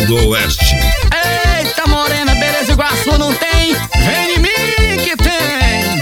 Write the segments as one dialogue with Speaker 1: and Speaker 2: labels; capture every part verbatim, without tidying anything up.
Speaker 1: do Oeste.
Speaker 2: Eita, morena, beleza, Iguaçu não tem, vem em mim que tem.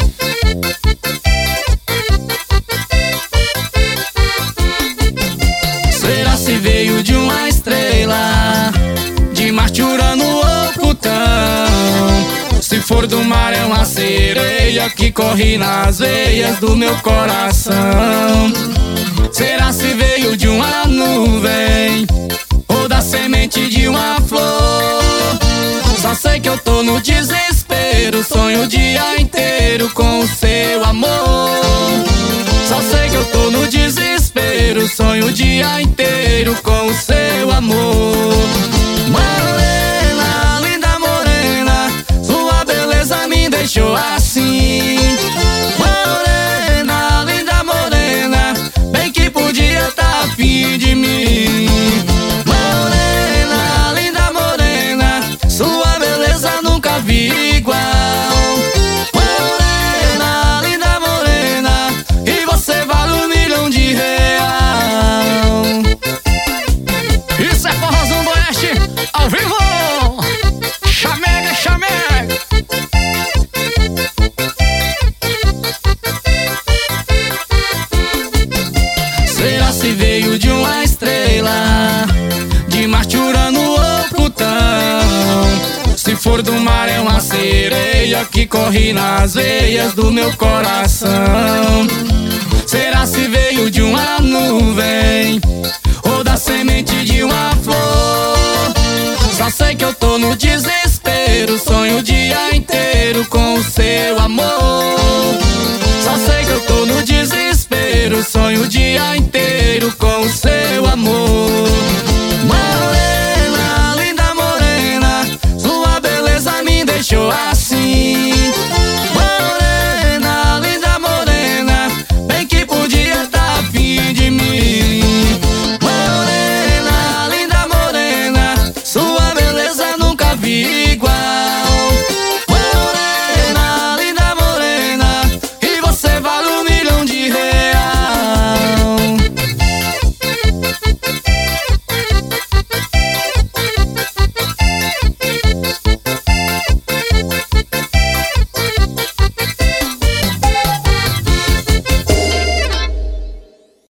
Speaker 2: Será se veio de uma estrela, de Marte, Urano ou Plutão? Se for do mar é uma sereia que corre nas veias do meu coração. Será se veio de uma nuvem ou da semente de uma flor? Só sei que eu tô no desespero, sonho o dia inteiro com o seu amor. Só sei que eu tô no desespero, sonho o dia inteiro com o seu amor. Morena, linda morena, sua beleza me deixou assim. Morena, linda morena, bem que podia tá afim de mim. Morena, linda morena, sua beleza nunca vi igual. Morena, linda morena, e você vale um milhão de real. Isso é Forrozão do Oeste, ao vivo! Chamega, chamega! Será se veio de uma estrela, de Marte, Urano ou Plutão? Se for do mar é uma sereia que corre nas veias do meu coração. Será se veio de uma nuvem ou da semente de uma flor? Só sei que eu tô no desespero, sonho o dia inteiro com o seu amor. Só sei que eu tô no desespero, sonho o dia inteiro com o seu amor.